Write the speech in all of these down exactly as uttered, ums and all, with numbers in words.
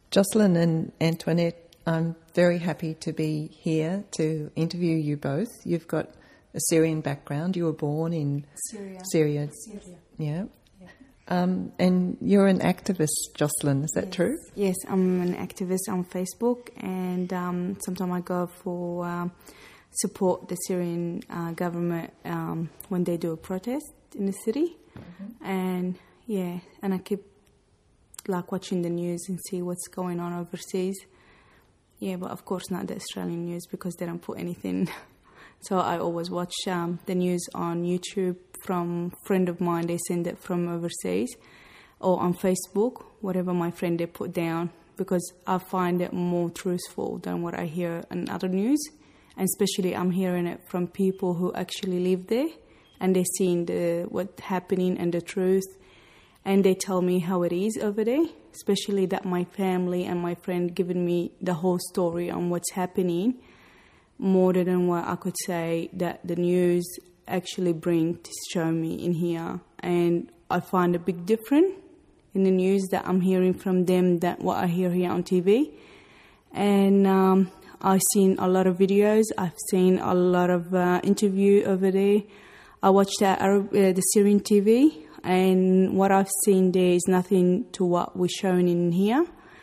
Jocelyn and Antoinette, I'm very happy to be here to interview you both. You've got a Syrian background. You were born in Syria. Syria. Syria. Yeah. yeah. Um, and you're an activist, Jocelyn, is that yes. true? Yes, I'm an activist on Facebook, and um, sometimes I go for um, support the Syrian uh, government um, when they do a protest in the city. Mm-hmm. And yeah, and I keep like watching the news and see what's going on overseas. Yeah, but of course not the Australian news because they don't put anything. So I always watch um, the news on YouTube from a friend of mine. They send it from overseas, or on Facebook, whatever my friend they put down, because I find it more truthful than what I hear in other news. And especially I'm hearing it from people who actually live there, and they're seeing the what's happening and the truth. And they tell me how it is over there, especially that my family and my friend given me the whole story on what's happening, more than what I could say that the news actually bring to show me in here. And I find a big difference in the news that I'm hearing from them than what I hear here on T V. And um, I've seen a lot of videos. I've seen a lot of uh, interview over there. I watched the, Arab, uh, the Syrian T V. And what I've seen there is nothing to what we're showing in here.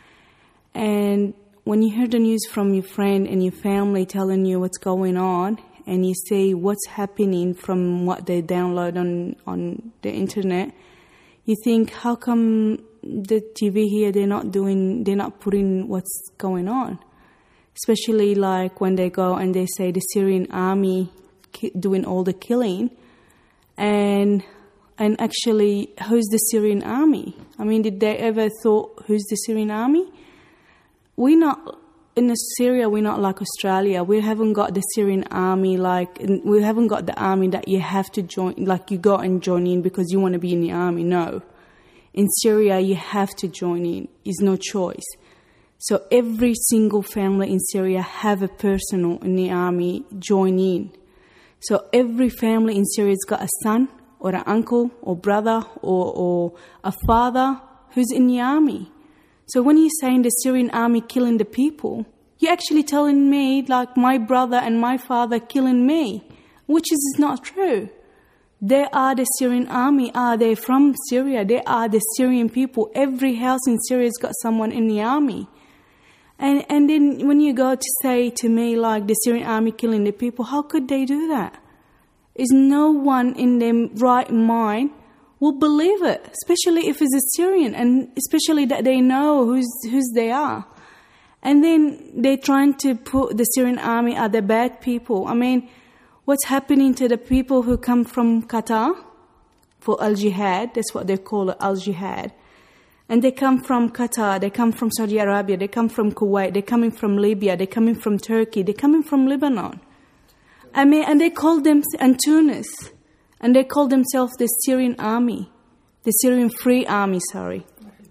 And when you hear the news from your friend and your family telling you what's going on, and you see what's happening from what they download on, on the internet, you think, how come the T V here, they're not doing, they're not putting what's going on? Especially like when they go and they say the Syrian army ki- doing all the killing. And... And actually, who's the Syrian army? I mean, did they ever thought, who's the Syrian army? We're not, in Syria, we're not like Australia. We haven't got the Syrian army, like, we haven't got the army that you have to join, like you go and join in because you want to be in the army. No. In Syria, you have to join in. It's no choice. So every single family in Syria have a person in the army join in. So every family in Syria has got a son, or an uncle, or brother, or, or a father who's in the army. So when you're saying the Syrian army killing the people, you're actually telling me, like, my brother and my father killing me, which is not true. They are the Syrian army. Are they from Syria? They are the Syrian people. Every house in Syria has got someone in the army. And, and then when you go to say to me, like, the Syrian army killing the people, how could they do that? Is no one in their right mind will believe it, especially if it's a Syrian, and especially that they know who's who's they are. And then they're trying to put the Syrian army are the bad people. I mean, what's happening to the people who come from Qatar for al-Jihad? That's what they call it, al-Jihad. And they come from Qatar, they come from Saudi Arabia, they come from Kuwait, they're coming from Libya, they're coming from Turkey, they're coming from Lebanon. I mean, and they call them, and Tunis, and they call themselves the Syrian army, the Syrian Free Army, sorry.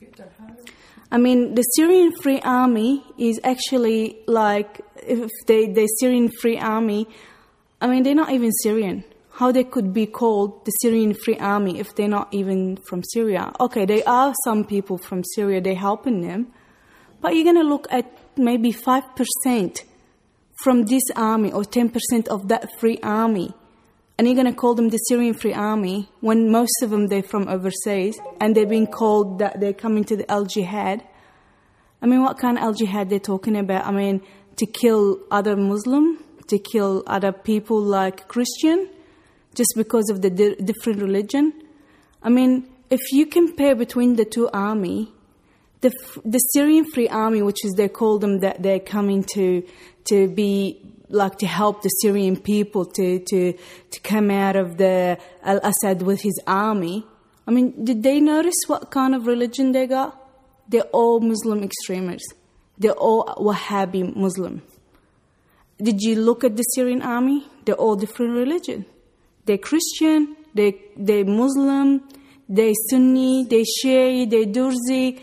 I mean, the Syrian Free Army is actually like, if they, the Syrian Free Army, I mean, they're not even Syrian. How they could be called the Syrian Free Army if they're not even from Syria? Okay, there are some people from Syria, they're helping them, but you're going to look at maybe five percent from this army, or ten percent of that free army, and you're going to call them the Syrian Free Army when most of them, they're from overseas, and they're being called that they're coming to the al-Jihad. I mean, what kind of al-Jihad they're talking about? I mean, to kill other Muslim, to kill other people like Christian, just because of the di- different religion? I mean, if you compare between the two army, the the Syrian Free Army, which is they call them that they're coming to to be like to help the Syrian people to to to come out of the Al-Assad with his army. I mean, did they notice what kind of religion they got? They're all Muslim extremists. They're all Wahhabi Muslim. Did you look at the Syrian army? They're all different religion. They're Christian, they they're Muslim, they're Sunni, they're Shia, they're Durzi,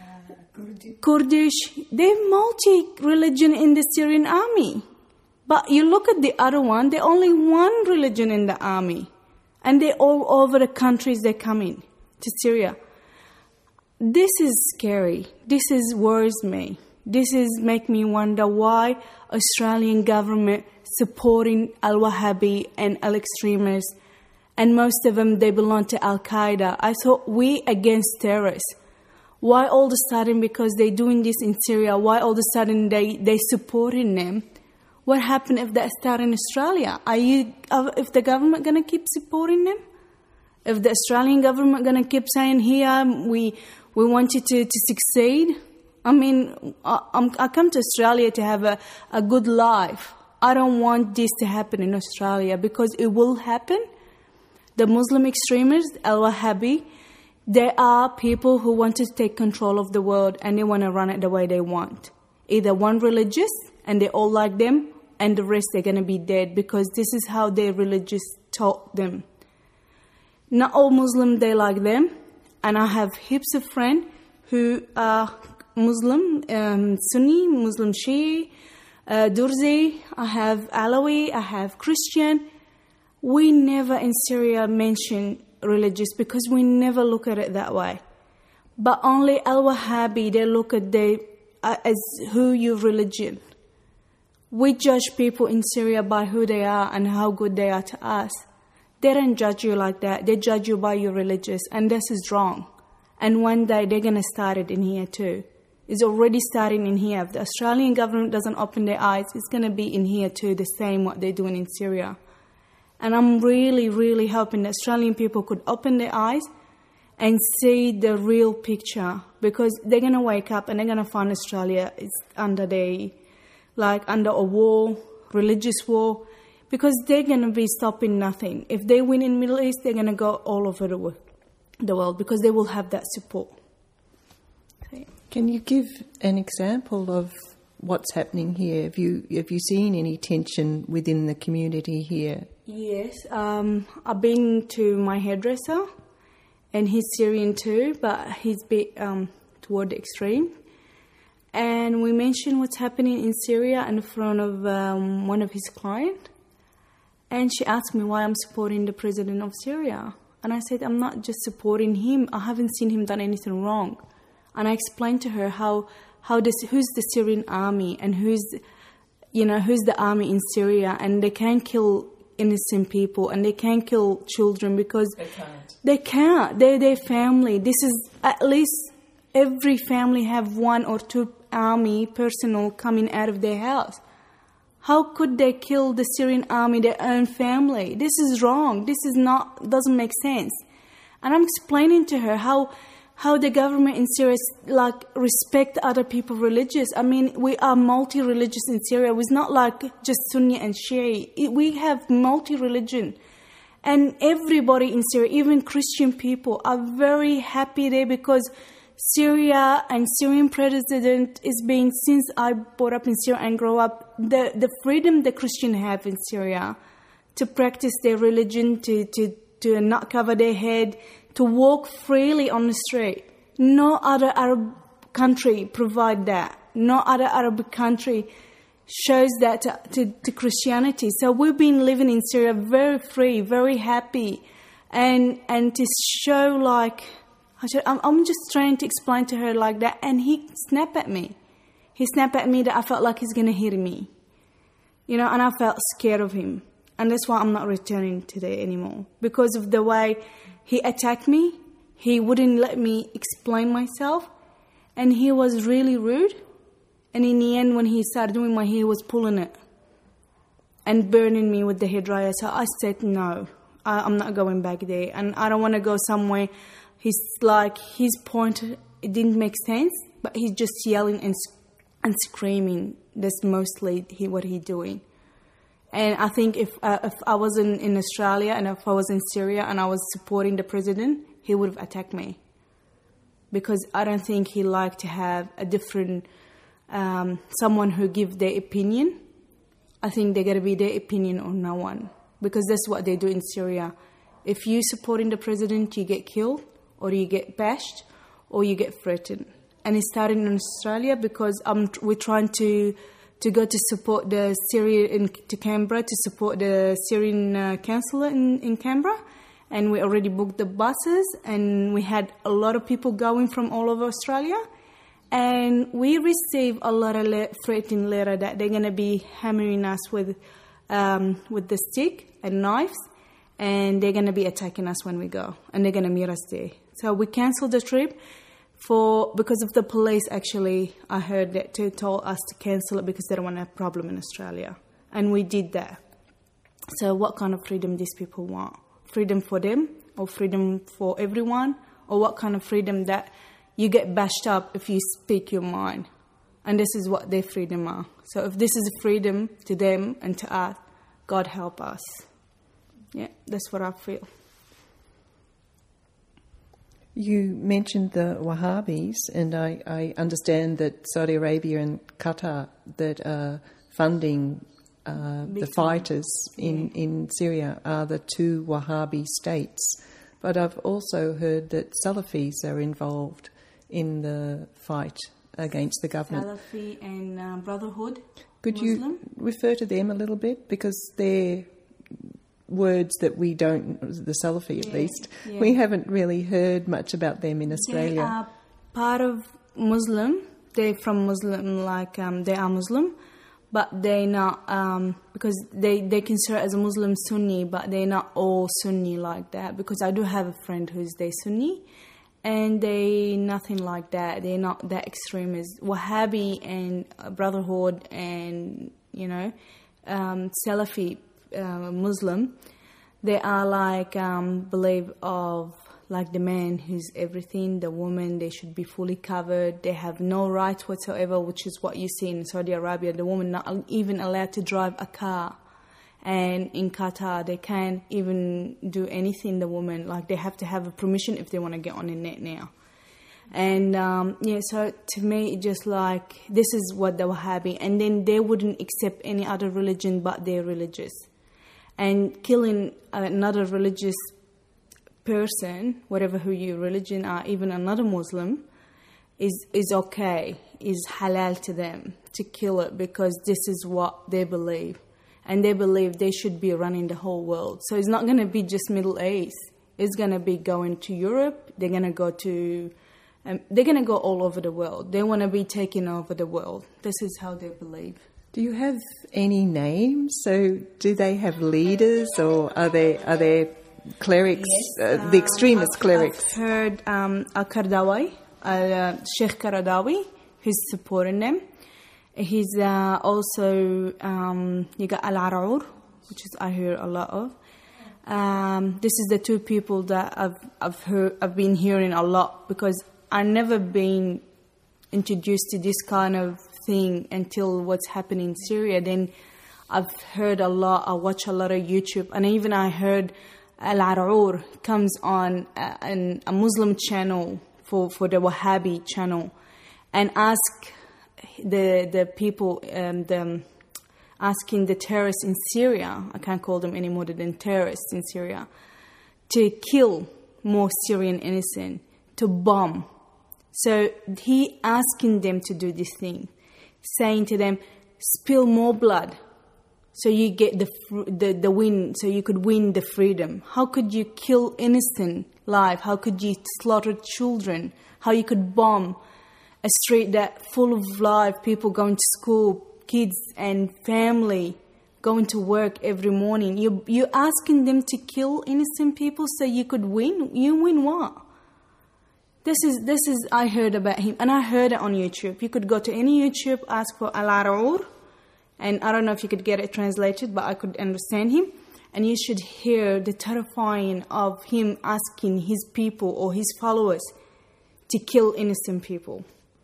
Kurdish. They're multi-religion in the Syrian army. But you look at the other one, they're only one religion in the army. And they're all over the countries they come in, to Syria. this is scary. This is worries me. This is make me wonder why Australian government supporting al-Wahhabi and al-extremists, and most of them, they belong to Al-Qaeda. I thought we against terrorists. Why all of a sudden, because they're doing this in Syria, why all of a sudden they, they supporting them? What happened if that start in Australia? Are you, if the government going to keep supporting them? If the Australian government going to keep saying, here, we we want you to, to succeed? I mean, I, I'm, I come to Australia to have a, a good life. I don't want this to happen in Australia because it will happen. The Muslim extremists, al-Wahhabi, they are people who want to take control of the world and they want to run it the way they want. Either one religious and they all like them, and the rest they're going to be dead because this is how their religious taught them. Not all Muslims, they like them. And I have heaps of friends who are Muslim, um, Sunni, Muslim Shia, uh, Durzi, I have Alawi, I have Christian. We never in Syria mention religious because we never look at it that way. But only al-Wahhabi, they look at they uh, as who your religion. We judge people in Syria by who they are and how good they are to us. They don't judge you like that. They judge you by your religious, and this is wrong. And one day they're going to start it in here too. It's already starting in here. If the Australian government doesn't open their eyes, it's going to be in here too, the same what they're doing in Syria. And I'm really, really hoping the Australian people could open their eyes and see the real picture, because they're going to wake up and they're going to find Australia is under the, like under a war, religious war, because they're going to be stopping nothing. If they win in the Middle East, they're going to go all over the world, the world because they will have that support. So, can you give an example of what's happening here? Have you have you seen any tension within the community here? Yes, um, I've been to my hairdresser, and he's Syrian too, but he's a bit um, toward the extreme. And we mentioned what's happening in Syria in front of um, one of his clients. And she asked me why I'm supporting the president of Syria. And I said, I'm not just supporting him. I haven't seen him done anything wrong. And I explained to her how how this, who's the Syrian army and who's, you know, who's the army in Syria, and they can't kill innocent people and they can't kill children because they can't. They can't. They're their family. This is at least every family have one or two army personnel coming out of their house. How could they kill the Syrian army, their own family? This is wrong. This is not, doesn't make sense. And I'm explaining to her how how the government in Syria like respect other people's religious. I mean, we are multi-religious in Syria. It's not like just Sunni and Shia. We have multi-religion. And everybody in Syria, even Christian people, are very happy there because Syria and Syrian president is being, since I brought up in Syria and grew up, the, the freedom the Christians have in Syria to practice their religion, to, to, to not cover their head, to walk freely on the street. No other Arab country provide that. No other Arab country shows that to, to, to Christianity. So we've been living in Syria very free, very happy, and and to show like, I'm, I'm just trying to explain to her like that, and he snapped at me. He snapped at me that I felt like he's going to hit me. You know, and I felt scared of him. And that's why I'm not returning today anymore. Because of the way he attacked me, he wouldn't let me explain myself, and he was really rude. And in the end, when he started doing my hair, he was pulling it and burning me with the hairdryer. So I said, no, I, I'm not going back there. And I don't want to go somewhere. He's like, his point, it didn't make sense, but he's just yelling and and screaming. That's mostly he, what he's doing. And I think if uh, if I was in, in Australia and if I was in Syria and I was supporting the president, he would have attacked me. Because I don't think he liked to have a different, um, someone who give their opinion. I think they got to be their opinion or no one. Because that's what they do in Syria. If you supporting the president, you get killed, or you get bashed, or you get threatened. And it started in Australia because um, we're trying to to go to support the Syria in to Canberra to support the Syrian uh, councillor in, in Canberra, and we already booked the buses, and we had a lot of people going from all over Australia. And we received a lot of le- threatening letter that they're going to be hammering us with um, with the stick and knives, and they're going to be attacking us when we go, and they're going to meet us there. So we cancelled the trip for because of the police. Actually, I heard that they told us to cancel it because they don't want a problem in Australia, and we did that. So what kind of freedom these people want? Freedom for them, or freedom for everyone, or what kind of freedom that you get bashed up if you speak your mind? And this is what their freedom are. So if this is a freedom to them and to us, God help us. Yeah, that's what I feel. You mentioned the Wahhabis, and I, I understand that Saudi Arabia and Qatar that are funding uh, the fighters in, yeah. in Syria are the two Wahhabi states. But I've also heard that Salafis are involved in the fight against the government. Salafi and uh, Brotherhood. Could Muslim. you refer to them a little bit? Because they're words that we don't, the Salafi at yeah, least, yeah. we haven't really heard much about them in Australia. They are part of Muslim. They're from Muslim, like um, they are Muslim, but they're not, um, because they, they consider as a Muslim Sunni, but they're not all Sunni like that. Because I do have a friend who's they Sunni, and they nothing like that. They're not that extreme as Wahhabi and Brotherhood and, you know, um, Salafi uh, Muslim. They are like, um, believe of like the man who's everything, the woman, they should be fully covered. They have no rights whatsoever, which is what you see in Saudi Arabia. The woman not even allowed to drive a car. And in Qatar, they can't even do anything, the woman. Like, they have to have a permission if they want to get on the net now. And, um, yeah, so to me, it's just like, this is what the Wahhabi. And then they wouldn't accept any other religion but their religious. And killing another religious person, whatever who your religion are, even another Muslim, is is okay, is halal to them to kill it because this is what they believe. And they believe they should be running the whole world. So it's not going to be just Middle East. It's going to be going to Europe. They're going to go to... Um, they're going to go all over the world. They want to be taking over the world. This is how they believe. Do you have any names? So do they have leaders, or are they are they clerics, yes, uh, the extremist I've, clerics? I've heard um, Al-Qaradawi, uh, Sheikh Qaradawi, who's supporting them. He's uh, also, um, you got Al-Araur, which is I hear a lot of. Um, this is the two people that I've I've heard I've been hearing a lot, because I've never been introduced to this kind of thing until what's happening in Syria. Then I've heard a lot. I watch a lot of YouTube, and even I heard Al-Araur comes on a, an, a Muslim channel for, for the Wahhabi channel, and ask the the people, um, the, asking the terrorists in Syria, I can't call them any more than terrorists in Syria, to kill more Syrian innocent, to bomb. So he asking them to do this thing, saying to them, spill more blood so you get the the the win, so you could win the freedom. How could you kill innocent life? How could you slaughter children? How you could bomb a street that full of life, people going to school, kids and family going to work every morning. You you're asking them to kill innocent people so you could win. You win what? This is this is I heard about him, and I heard it on YouTube. You could go to any YouTube, ask for Al-Araur, and I don't know if you could get it translated, but I could understand him. And you should hear the terrifying of him asking his people or his followers to kill innocent people.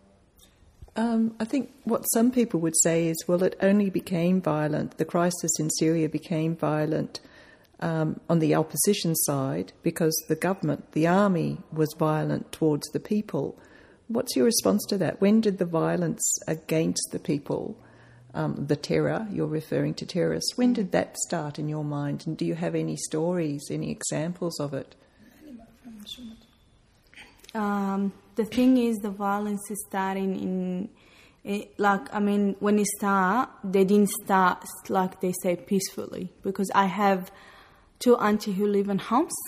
Um, I think what some people would say is, well, it only became violent. The crisis in Syria became violent um, on the opposition side because the government, the army, was violent towards the people. What's your response to that? When did the violence against the people, um, the terror, you're referring to terrorists, when did that start in your mind? And do you have any stories, any examples of it? Um, the thing is, the violence is starting in, it, like, I mean, when it start, they didn't start, like they say, peacefully. Because I have two aunties who live in Homs,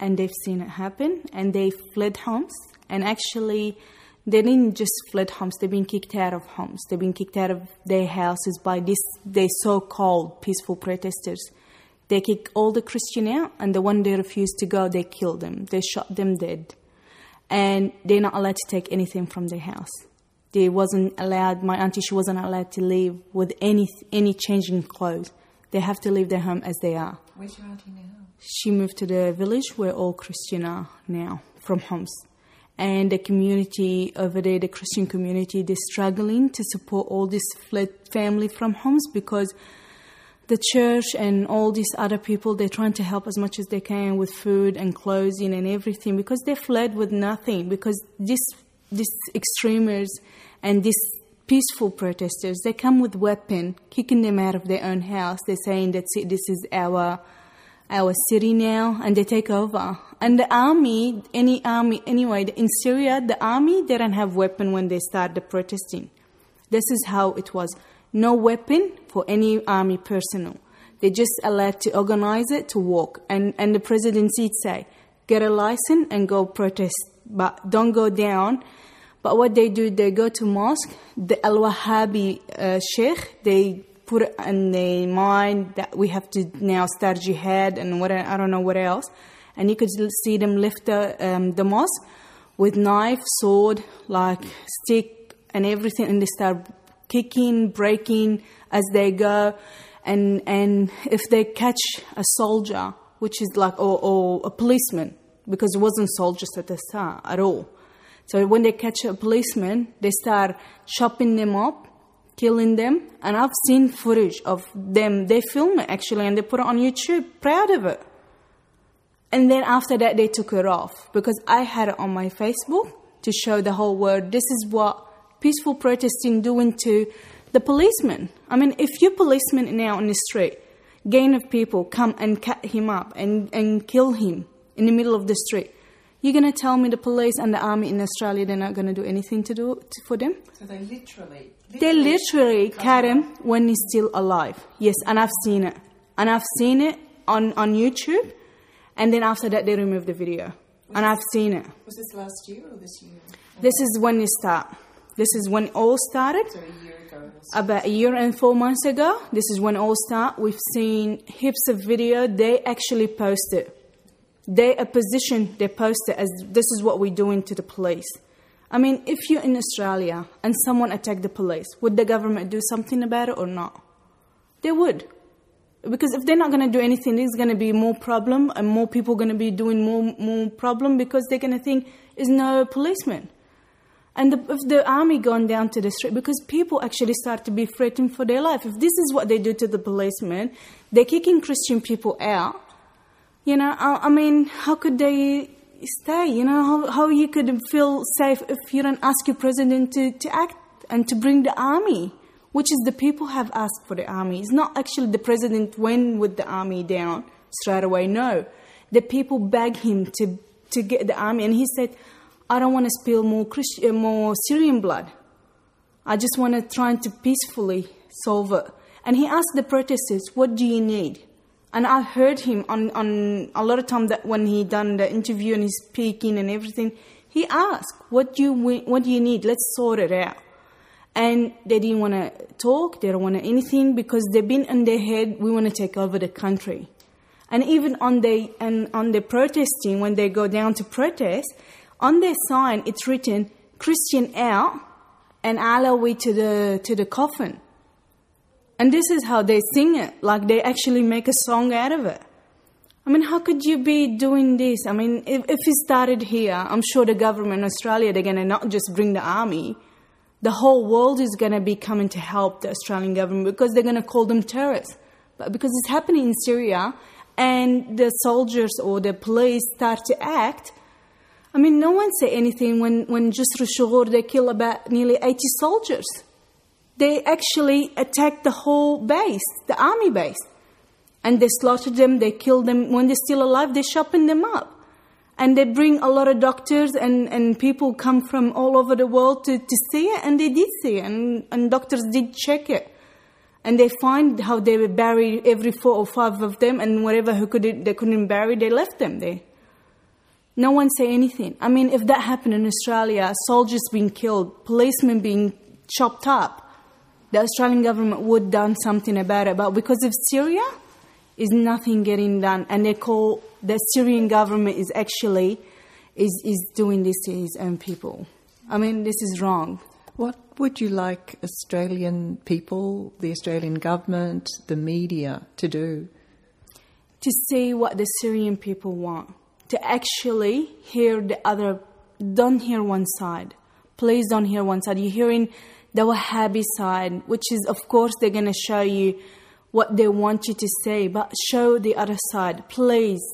and they've seen it happen, and they fled Homs. And actually, they didn't just fled Homs, they've been kicked out of Homs. They've been kicked out of their houses by this, they so-called peaceful protesters. They kicked all the Christian out, and the one they refused to go, they killed them. They shot them dead. And they're not allowed to take anything from their house. They wasn't allowed, my auntie, she wasn't allowed to leave with any any changing clothes. They have to leave their home as they are. Where's your auntie now? She moved to the village where all Christian are now, from Homs. And the community over there, the Christian community, they're struggling to support all this fled family from Homs, because the church and all these other people, they're trying to help as much as they can with food and clothing and everything, because they fled with nothing. Because this, these extremists and these peaceful protesters, they come with weapon, kicking them out of their own house. They're saying that this is our our city now, and they take over. And the army, any army, anyway, in Syria, the army, they don't have weapon when they start the protesting. This is how it was. No weapon for any army personnel. They're just allowed to organize it, to walk. And, and the presidency say, get a license and go protest, but don't go down. But what they do, they go to mosque. The Al-Wahhabi uh, sheikh, they put it in their mind that we have to now start jihad and what I don't know what else. And you could see them lift the, um, the mosque with knife, sword, like stick and everything, and they start kicking, breaking as they go. And and if they catch a soldier, which is like, or, or a policeman, because it wasn't soldiers at the start at all. So when they catch a policeman, they start chopping them up, killing them. And I've seen footage of them. They film it, actually, and they put it on YouTube. Proud of it. And then after that, they took it off. Because I had it on my Facebook to show the whole world, this is what peaceful protesting doing to the policeman. I mean, if your policeman now on the street, gang of people come and cut him up and, and kill him in the middle of the street, you're going to tell me the police and the army in Australia, they're not going to do anything to do to, for them? So they literally... literally they literally cut him when he's still alive. Yes, and I've seen it. And I've seen it on, on YouTube. And then after that, they removed the video. Was and I've seen it. Was this last year or this year? This is when it started. This is when it all started. So a year ago. About a year and four months ago. This is when it all started. We've seen heaps of video. They actually posted. They opposition, they post it as this is what we're doing to the police. I mean, if you're in Australia and someone attacked the police, would the government do something about it or not? They would. Because if they're not going to do anything, there's going to be more problem and more people going to be doing more more problem because they're going to think there's no policeman. And the, if the army gone down to the street, because people actually start to be threatened for their life. If this is what they do to the policemen, they're kicking Christian people out. You know, I, I mean, how could they stay? You know, how, how you could feel safe if you don't ask your president to, to act and to bring the army, which is the people have asked for the army. It's not actually the president went with the army down straight away. No, the people begged him to, to get the army. And he said, I don't want to spill more Christian, more Syrian blood. I just want to try to peacefully solve it. And he asked the protesters, what do you need? And I heard him on, on a lot of time that when he done the interview and he's speaking and everything, he asked, what do you, what do you need? Let's sort it out. And they didn't want to talk. They don't want to anything because they've been in their head, we want to take over the country. And even on the, and on the protesting, when they go down to protest, on their sign, it's written, Christian out and Alawi to the, to the coffin. And this is how they sing it, like they actually make a song out of it. I mean, how could you be doing this? I mean, if, if it started here, I'm sure the government in Australia, they're going to not just bring the army. The whole world is going to be coming to help the Australian government because they're going to call them terrorists. But because it's happening in Syria and the soldiers or the police start to act, I mean, no one say anything when, when Jisr al-Shughur, they kill about nearly eighty soldiers. They actually attacked the whole base, the army base. And they slaughtered them, they killed them. When they're still alive, they're chopping them up. And they bring a lot of doctors and, and people come from all over the world to, to see it. And they did see it. And, and doctors did check it. And they find how they were buried every four or five of them. And whatever who could, they couldn't bury, they left them there. No one say anything. I mean, if that happened in Australia, soldiers being killed, policemen being chopped up, the Australian government would done something about it. But because of Syria, is nothing getting done. And they call the Syrian government is actually is, is doing this to his own people. I mean, this is wrong. What would you like Australian people, the Australian government, the media to do? To see what the Syrian people want. To actually hear the other, don't hear one side. Please don't hear one side. You're hearing the Wahhabi side, which is, of course, they're going to show you what they want you to say, but show the other side, please.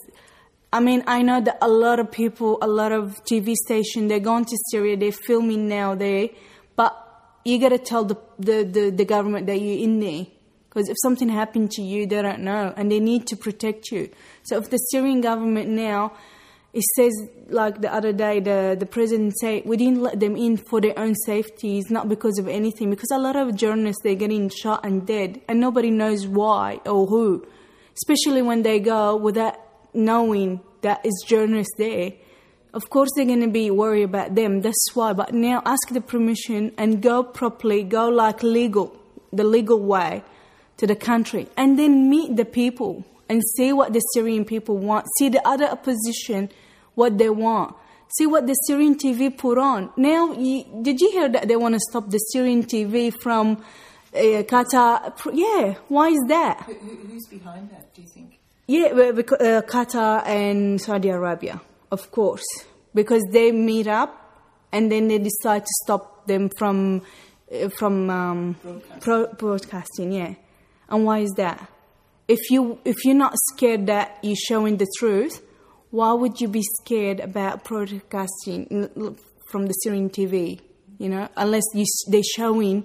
I mean, I know that a lot of people, a lot of T V stations, they're going to Syria, they're filming now there, but you got to tell the, the, the, the government that you're in there. Because if something happened to you, they don't know, and they need to protect you. So if the Syrian government now, it says, like the other day, the, the president said, we didn't let them in for their own safety, it's not because of anything. Because a lot of journalists, they're getting shot and dead, and nobody knows why or who. Especially when they go without knowing that it's journalists there. Of course, they're going to be worried about them, that's why. But now ask the permission and go properly, go like legal, the legal way to the country, and then meet the people and see what the Syrian people want. See the other opposition, what they want. See what the Syrian T V put on. Now, you, did you hear that they want to stop the Syrian T V from uh, Qatar? Yeah, why is that? Who, who's behind that, do you think? Yeah, because, uh, Qatar and Saudi Arabia, of course. Because they meet up and then they decide to stop them from, uh, from um, broadcasting. Pro- broadcasting, yeah. And why is that? If you if you're not scared that you're showing the truth, why would you be scared about broadcasting from the Syrian T V? You know, unless you they're showing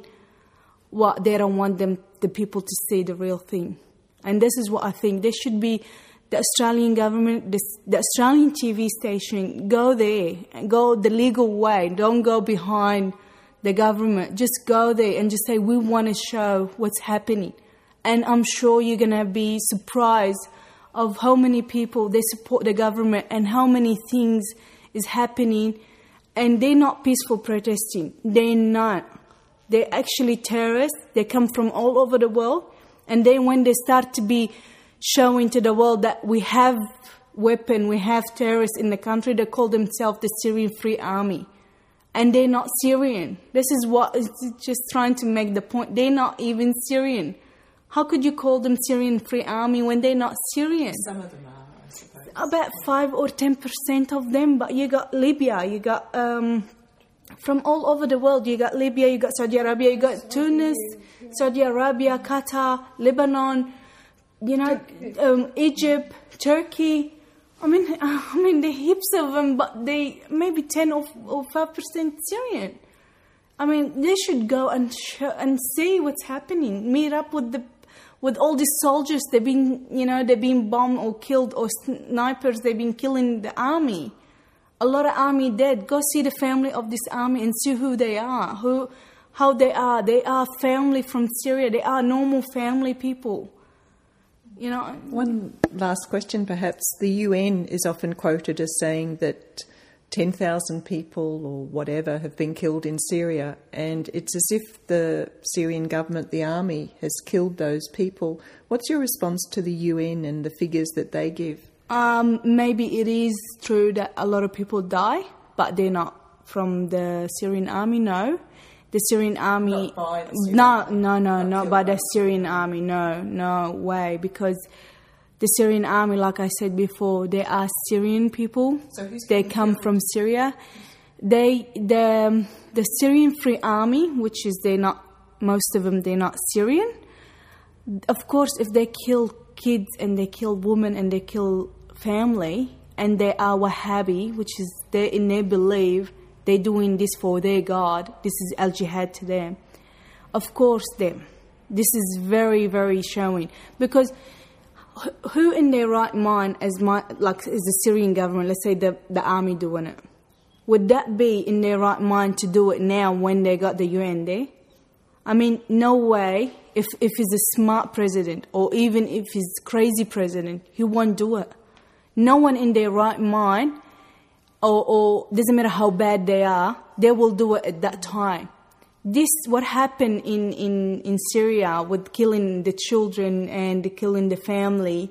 what they don't want them the people to see the real thing. And this is what I think. There should be the Australian government, the, the Australian T V station, go there and go the legal way. Don't go behind the government. Just go there and just say, we want to show what's happening. And I'm sure you're going to be surprised of how many people they support the government and how many things is happening. And they're not peaceful protesting. They're not. They're actually terrorists. They come from all over the world. And then when they start to be showing to the world that we have weapons, we have terrorists in the country, they call themselves the Syrian Free Army. And they're not Syrian. This is what is just trying to make the point. They're not even Syrian. How could you call them Syrian Free Army when they're not Syrian? Some of them are, I suppose. About five or ten percent of them. But you got Libya, you got um, from all over the world. You got Libya, you got Saudi Arabia, you got Tunis, Saudi Arabia, Qatar, Lebanon, you know, um, Egypt, Turkey. I mean, I mean, there are heaps of them, but they maybe ten or five percent Syrian. I mean, they should go and sh- and see what's happening. Meet up with the with all these soldiers. They've been, you know, they've been bombed or killed, or snipers. They've been killing the army. A lot of army dead. Go see the family of this army and see who they are, who, how they are. They are family from Syria. They are normal family people. You know. One last question, perhaps. The U N is often quoted as saying that ten thousand people or whatever have been killed in Syria, and it's as if the Syrian government, the army, has killed those people. What's your response to the U N and the figures that they give? Um, maybe it is true that a lot of people die, but they're not from the Syrian army, no. The Syrian army... Not by the Syrian no, army. no, no, not, not by the Syrian army, no, no way, because the Syrian army, like I said before, they are Syrian people. So who's they come from Syria. They, the the Syrian Free Army, which is they're not, most of them, they're not Syrian. Of course, if they kill kids and they kill women and they kill family, and they are Wahhabi, which is they in their belief, they're doing this for their God. This is al-jihad to them. Of course, them. This is very, very showing because. Who in their right mind, as my, like as the Syrian government, let's say the, the army doing it, would that be in their right mind to do it now when they got the U N there? I mean, no way. If if he's a smart president or even if he's crazy president, he won't do it. No one in their right mind or, or doesn't matter how bad they are, they will do it at that time. This, what happened in, in, in Syria with killing the children and killing the family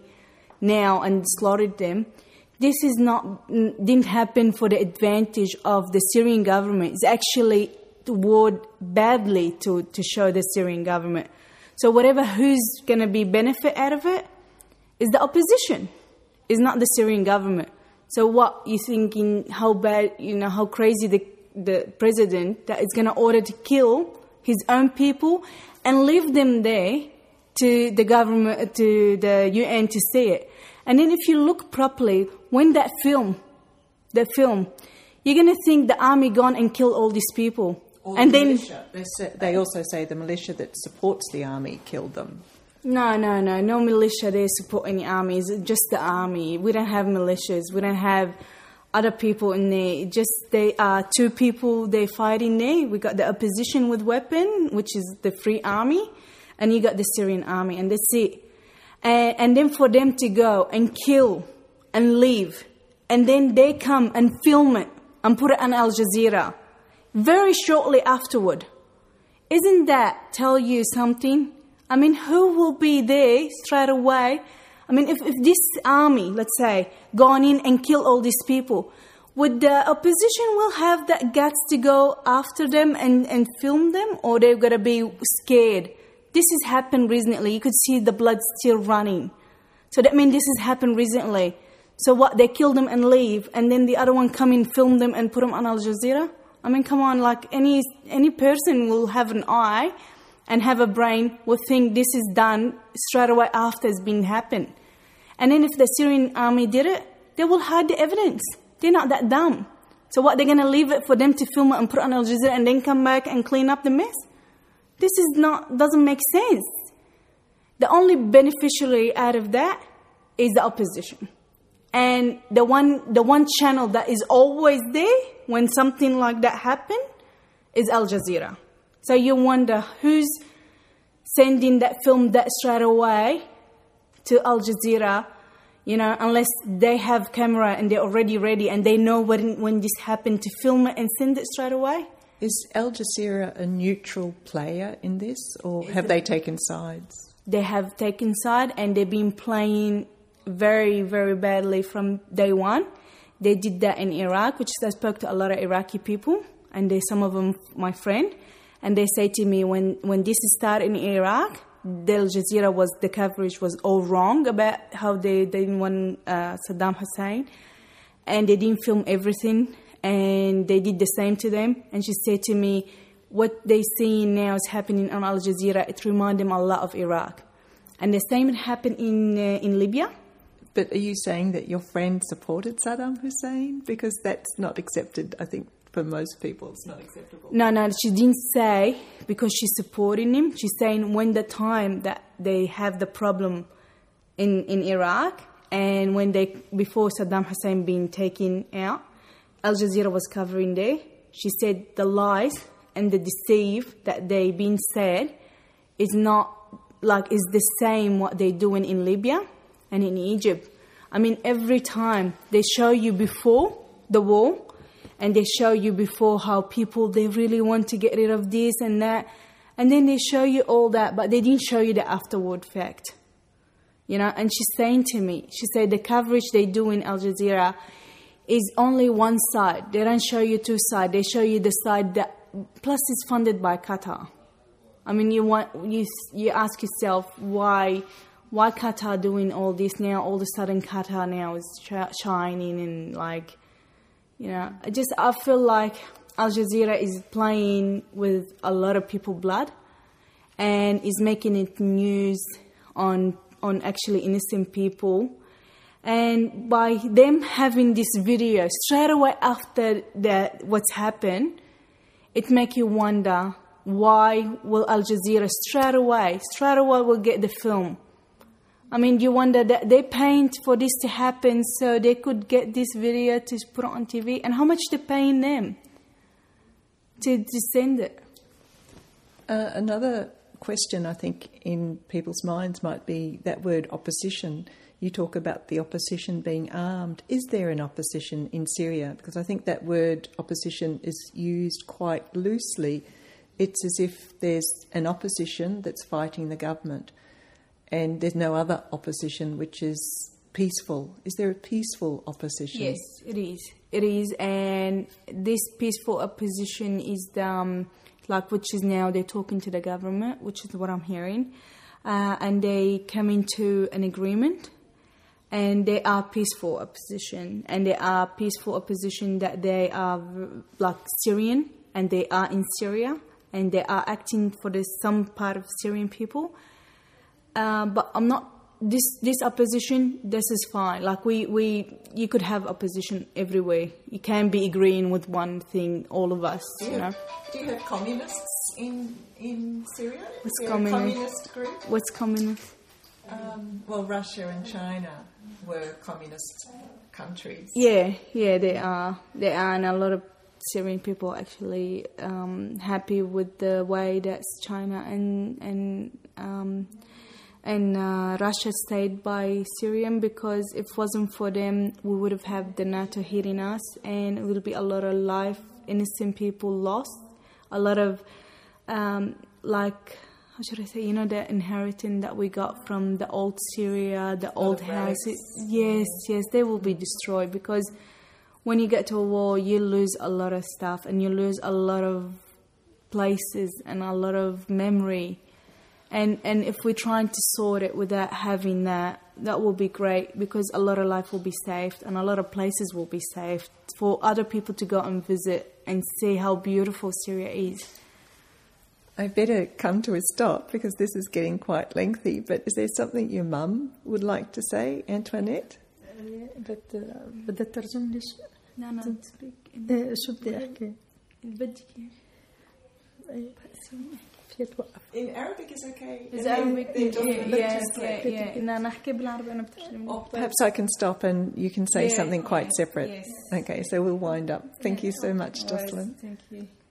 now and slaughtered them, this is not, didn't happen for the advantage of the Syrian government. It's actually toward badly to, to show the Syrian government. So whatever who's going to be benefit out of it is the opposition, is not the Syrian government. So what you thinking, how bad, you know, how crazy the the president that is going to order to kill his own people and leave them there to the government, to the U N to see it. And then if you look properly, when that film, that film, you're going to think the army gone and killed all these people. Or and the then militia. They, say, they also say the militia that supports the army killed them. No, no, no, no militia. They support any armies. Just the army. We don't have militias. We don't have other people in there. Just they are two people. They fight in there. We got the opposition with weapon, which is the Free Army, and you got the Syrian army, and that's it. And, and then for them to go and kill and leave, and then they come and film it and put it on Al Jazeera very shortly afterward. Isn't that tell you something? I mean, who will be there straight away? I mean, if, if this army, let's say, gone in and kill all these people, would the opposition will have that guts to go after them and, and film them, or they're going to be scared? This has happened recently. You could see the blood still running. So that means this has happened recently. So what, they kill them and leave, and then the other one come in, film them and put them on Al Jazeera? I mean, come on, like any any person will have an eye and have a brain, will think this is done straight away after it's been happened. And then if the Syrian army did it, they will hide the evidence. They're not that dumb. So what, they're going to leave it for them to film it and put it on Al Jazeera and then come back and clean up the mess? This is not, doesn't make sense. The only beneficiary out of that is the opposition. And the one, the one channel that is always there when something like that happens is Al Jazeera. So you wonder who's sending that film that straight away to Al Jazeera, you know, unless they have camera and they're already ready and they know when when this happened to film it and send it straight away. Is Al Jazeera a neutral player in this, or have they taken sides? They have taken side, and they've been playing very, very badly from day one. They did that in Iraq, which I spoke to a lot of Iraqi people, and they, some of them my friend, and they say to me, when, when this started in Iraq, the Al Jazeera was, the coverage was all wrong about how they, they didn't want uh, Saddam Hussein, and they didn't film everything, and they did the same to them. And she said to me, what they see now is happening on Al Jazeera, it reminds them a lot of Iraq. And the same happened in uh, in Libya. But are you saying that your friend supported Saddam Hussein? Because that's not accepted, I think, for most people. It's not acceptable. No, no, she didn't say because she's supporting him. She's saying when the time that they have the problem in, in Iraq, and when they, before Saddam Hussein being taken out, Al Jazeera was covering there. She said the lies and the deceive that they been said is not like, is the same what they're doing in Libya and in Egypt. I mean, every time they show you before the war, and they show you before how people, they really want to get rid of this and that, and then they show you all that, but they didn't show you the afterward fact. You know, and she's saying to me, she said the coverage they do in Al Jazeera is only one side. They don't show you two sides. They show you the side that, plus it's funded by Qatar. I mean, you want you you ask yourself why why Qatar doing all this now? All of a sudden, Qatar now is shining and like, you know, I just I feel like Al Jazeera is playing with a lot of people's blood, and is making it news on on actually innocent people. And by them having this video straight away after that what's happened, it makes you wonder, why will Al Jazeera straight away, straight away will get the film? I mean, you wonder that they paid for this to happen so they could get this video to put it on T V, and how much they're paying them to, to send it. Uh, another question I think in people's minds might be that word opposition. you talk about the opposition being armed. Is there an opposition in Syria? Because I think that word opposition is used quite loosely. It's as if there's an opposition that's fighting the government and there's no other opposition which is peaceful. Is there a peaceful opposition? Yes, it is. It is, and this peaceful opposition is the, um, like which is now they're talking to the government, which is what I'm hearing, uh, and they come into an agreement, and they are peaceful opposition, and they are peaceful opposition that they are like Syrian, and they are in Syria, and they are acting for the, some part of Syrian people. Uh, but I'm not. This this opposition, this is fine. Like we, we, you could have opposition everywhere. You can't be agreeing with one thing, all of us. Do you, you know. have, do you have communists in in Syria? What's Is there communist? a communist group? What's communist? Um, well, Russia and China were communist countries. Yeah, yeah, they are. They are, and a lot of Syrian people are actually um, happy with the way that China and and um, and uh, Russia stayed by Syrian, because if it wasn't for them, we would have had the NATO hitting us, and it would be a lot of life, innocent people lost, a lot of um, like. How should I say? You know, the inheritance that we got from the old Syria, the old houses. Yes, yes, they will be destroyed, because when you get to a war, you lose a lot of stuff, and you lose a lot of places and a lot of memory. And and if we're trying to sort it without having that, that will be great, because a lot of life will be saved and a lot of places will be saved for other people to go and visit and see how beautiful Syria is. I better come to a stop because this is getting quite lengthy, but is there something your mum would like to say, Antoinette? بدي بدي اترجم لي شو؟ No, no, speak. شو بدي احكي؟ بدك في توقف. In Arabic is okay. Is Arabic? Yeah, yeah, yeah, yeah. No, نحكي بالعربي أنا بترجم. Or perhaps I can stop and you can say Yeah, something quite yeah, separate. yes. Okay, so we'll wind up. Thank you so much, Alright, Jocelyn. thank you.